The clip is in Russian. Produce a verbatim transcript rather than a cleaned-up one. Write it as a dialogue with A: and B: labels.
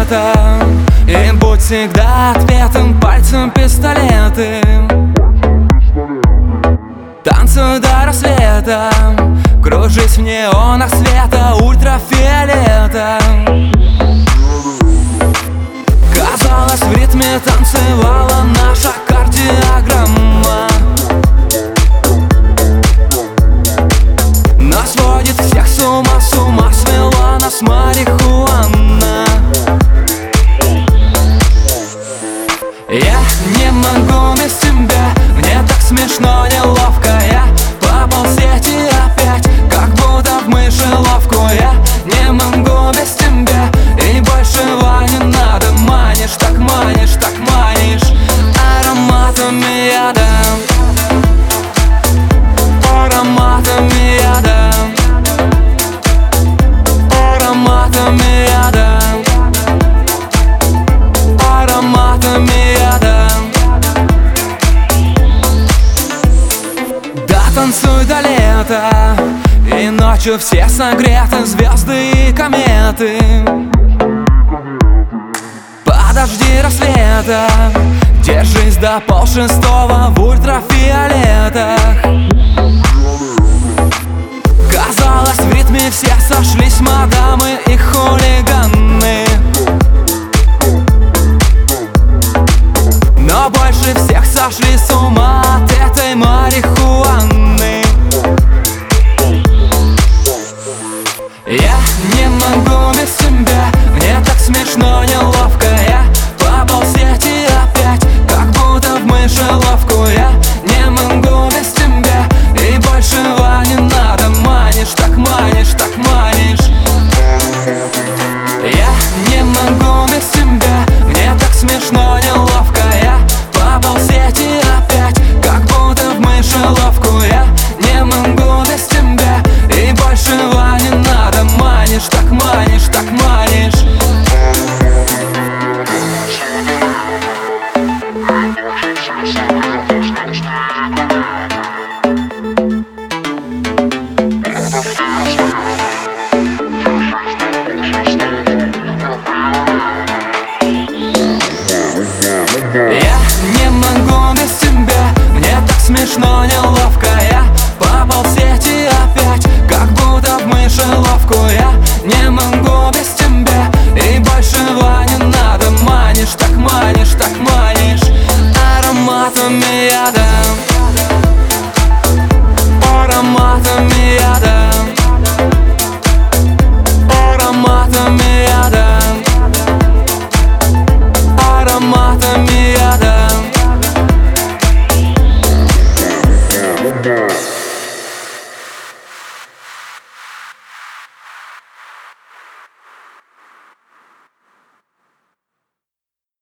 A: света, и будь всегда ответом пальцем пистолеты. Танцуй до рассвета, кружись в неонах света ультрафиолета. Казалось, в ритме танцевала наша кардиограмма. Нас водит всех с ума, с ума свела нас марихуана. Я не могу без тебя, мне так смешно, неловко. Я попал в сети опять, как будто в мышеловку. Я не могу без тебя, и большего не надо. Манишь, так манишь, так манишь ароматами яда, ароматами яда, ароматами яда, ароматами яда. Да, танцуй до лета, и ночью все согреты, звезды и кометы. Подожди рассвета, держись до полшестого в ультрафиолетах. Казалось, в ритме все сошлись мадамы и хулиганы. Но больше всех сошли с ума от этой марихуаны. Я не могу без тебя, мне так смешно, неловко. Я попал в сети опять, как будто в мышеловку. Я не могу без тебя, и большего не надо. Манишь, так манишь, так манишь. Я не могу без тебя, мне так смешно, неловко. Я попал в сети опять, как будто в мышеловку. Я не могу без тебя, и большего не надо. Манишь, так манишь, так манишь. Я не могу без тебя, мне так смешно, неловко. Я попал в сети опять, как будто в мышеловку. Я не могу без тебя, и большего не надо. Манишь, так манишь, так манишь ароматами яда, ароматами